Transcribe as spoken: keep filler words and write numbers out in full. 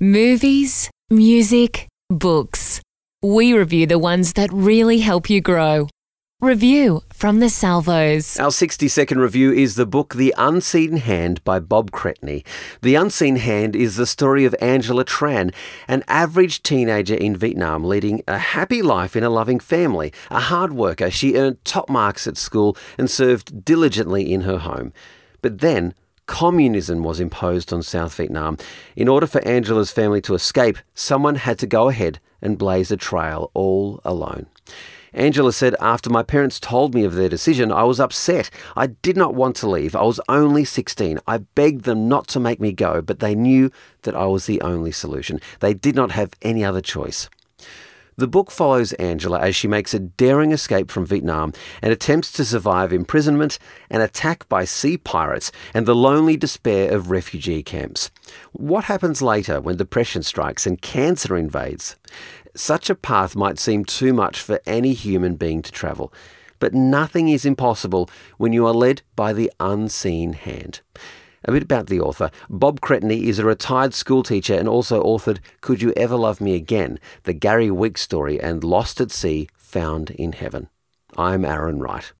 Movies, music, books. We review the ones that really help you grow. Review from the Salvos. Our sixty-second review is the book The Unseen Hand by Bob Cretney. The Unseen Hand is the story of Angela Tran, an average teenager in Vietnam leading a happy life in a loving family. A hard worker, she earned top marks at school and served diligently in her home. But then, communism was imposed on South Vietnam. In order for Angela's family to escape, someone had to go ahead and blaze a trail all alone. Angela said, "After my parents told me of their decision, I was upset. I did not want to leave. I was only sixteen. I begged them not to make me go, but they knew that I was the only solution. They did not have any other choice." The book follows Angela as she makes a daring escape from Vietnam and attempts to survive imprisonment, an attack by sea pirates, and the lonely despair of refugee camps. What happens later when depression strikes and cancer invades? Such a path might seem too much for any human being to travel, but nothing is impossible when you are led by the unseen hand. A bit about the author. Bob Cretney is a retired schoolteacher and also authored Could You Ever Love Me Again?, the Gary Weeks story, and Lost at Sea, Found in Heaven. I'm Aaron Wright.